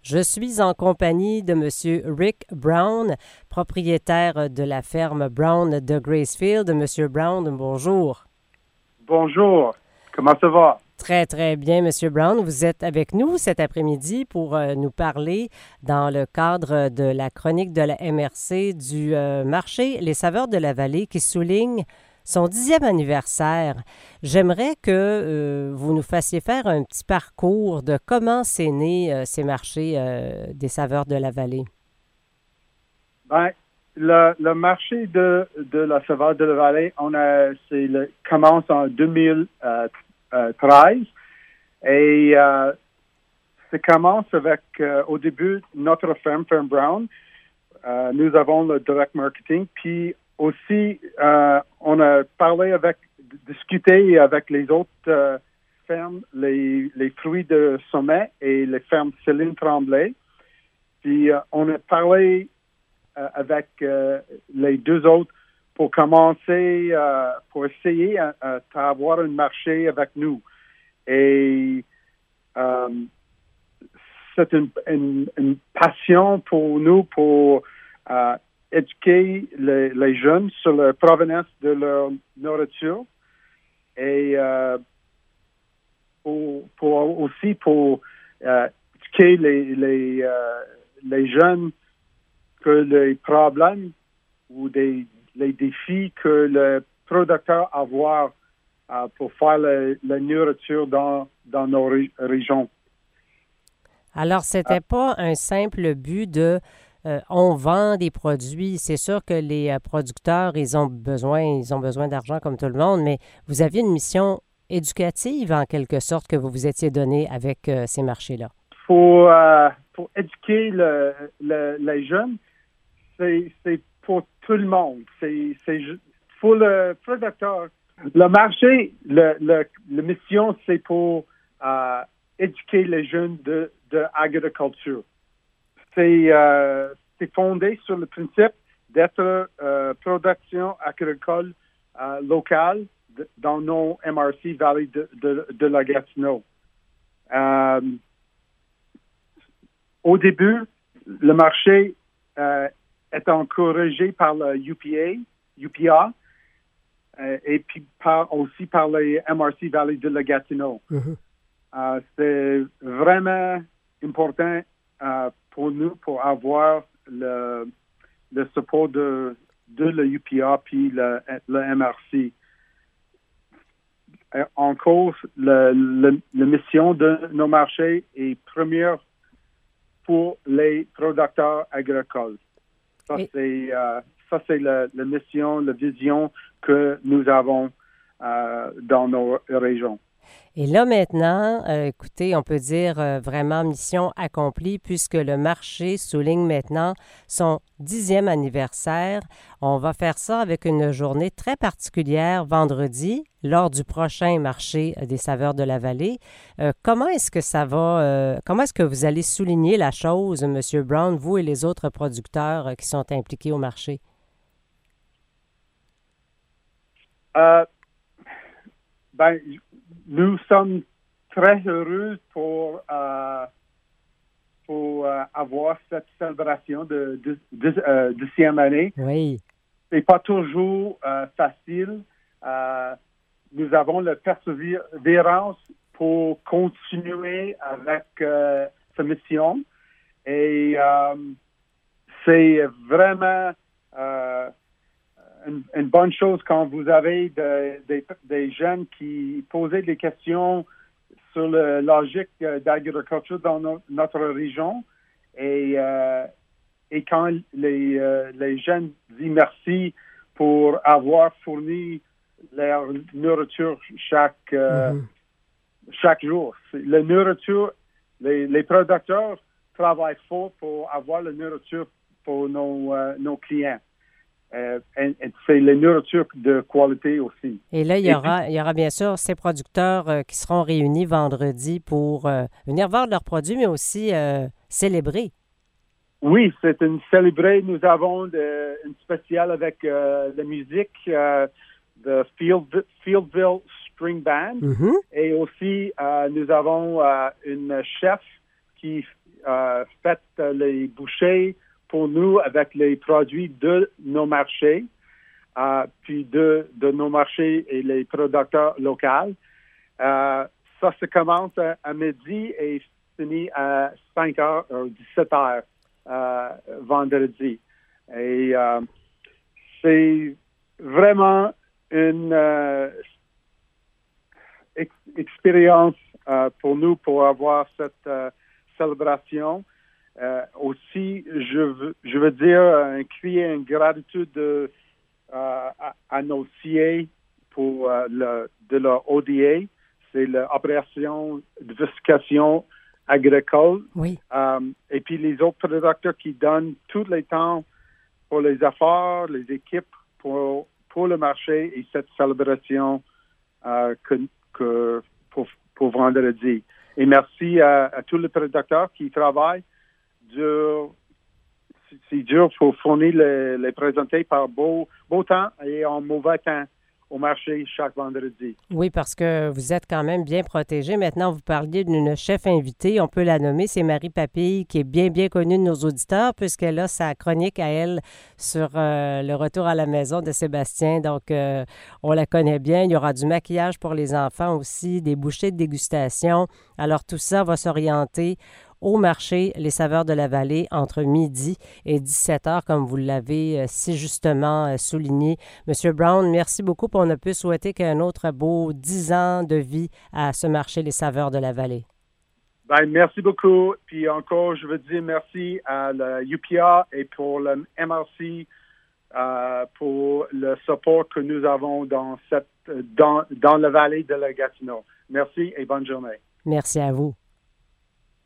Je suis en compagnie de M. Rick Brown, propriétaire de la ferme Brown de Gracefield. M. Brown, bonjour. Bonjour. Comment ça va? Très, très bien, M. Brown. Vous êtes avec nous cet après-midi pour nous parler dans le cadre de la chronique de la MRC du marché Les Saveurs de la Vallée qui souligne son 10e anniversaire. J'aimerais que vous nous fassiez faire un petit parcours de comment c'est né ces marchés des Saveurs de la Vallée. Ben, le marché de la Saveur de la Vallée, commence en 2013 et ça commence avec, au début, notre ferme Brown. Nous avons le direct marketing, puis aussi, on a discuté avec les autres fermes, les fruits de Sommet et les fermes Céline Tremblay. Puis, on a parlé avec les deux autres pour commencer, pour essayer d'avoir un marché avec nous. Et c'est une passion pour nous pour éduquer les jeunes sur la provenance de leur nourriture et pour éduquer les jeunes que les problèmes ou les défis que le producteur a pour faire la nourriture dans nos régions. Alors, c'était pas un simple but de on vend des produits. C'est sûr que les producteurs, ils ont besoin d'argent comme tout le monde, mais vous aviez une mission éducative en quelque sorte que vous vous étiez donnée avec ces marchés-là. Pour éduquer les jeunes, c'est pour tout le monde. C'est pour le producteur. Le marché, la mission, c'est pour éduquer les jeunes de l'agriculture. C'est fondé sur le principe d'être production agricole locale dans nos MRC Valley de la Gatineau. Au début, le marché est encouragé par le UPA, et puis aussi par les MRC Valley de la Gatineau. Mm-hmm. C'est vraiment important pour nous pour avoir le support de la UPA puis le MRC. En cause, la mission de nos marchés est première pour les producteurs agricoles. Ça, c'est la mission, la vision que nous avons dans nos régions. Et là, maintenant, écoutez, on peut dire vraiment mission accomplie puisque le marché souligne maintenant son 10e anniversaire. On va faire ça avec une journée très particulière vendredi lors du prochain marché des Saveurs de la Vallée. Comment est-ce que ça va? Comment est-ce que vous allez souligner la chose, M. Brown, vous et les autres producteurs qui sont impliqués au marché? Nous sommes très heureux pour avoir cette célébration de 10e année. Oui. C'est pas toujours facile. Nous avons la persévérance pour continuer avec cette mission. Et c'est vraiment une bonne chose quand vous avez des jeunes qui posaient des questions sur la logique d'agriculture dans notre région et quand les jeunes disent merci pour avoir fourni leur nourriture chaque jour. La nourriture, les producteurs travaillent fort pour avoir la nourriture pour nos clients. C'est la nourriture de qualité aussi. Et là, il y aura bien sûr ces producteurs qui seront réunis vendredi pour venir vendre leurs produits, mais aussi célébrer. Oui, c'est une célébrer. Nous avons une spéciale avec la musique de Fieldville Spring Band. Mm-hmm. Et aussi, nous avons une chef qui fait les bouchées pour nous avec les produits de nos marchés, puis de nos marchés et les producteurs locaux. Ça se commence à midi et finit à 5 heures, 17 heures vendredi. Et c'est vraiment une expérience pour nous pour avoir cette célébration. Aussi, je veux dire, crier une gratitude à nos CA pour de la ODA, c'est l'opération de diversification agricole. Oui. Et puis les autres producteurs qui donnent tout le temps pour les affaires, les équipes, pour le marché et cette célébration pour vendredi. Et merci à tous les producteurs qui travaillent c'est dur pour fournir les présenter par beau temps et en mauvais temps au marché chaque vendredi. Oui, parce que vous êtes quand même bien protégé. Maintenant, vous parliez d'une chef invitée, on peut la nommer, c'est Marie Papille, qui est bien, bien connue de nos auditeurs, puisqu'elle a sa chronique à elle sur le retour à la maison de Sébastien. Donc, on la connaît bien. Il y aura du maquillage pour les enfants aussi, des bouchées de dégustation. Alors, tout ça va s'orienter au marché Les Saveurs de la Vallée entre midi et 17 heures, comme vous l'avez si justement souligné. Monsieur Brown, merci beaucoup. On ne peut souhaiter qu'un autre beau 10 ans de vie à ce marché Les Saveurs de la Vallée. Ben, merci beaucoup. Puis encore, je veux dire merci à la UPA et pour le MRC pour le support que nous avons dans la vallée de la Gatineau. Merci et bonne journée. Merci à vous.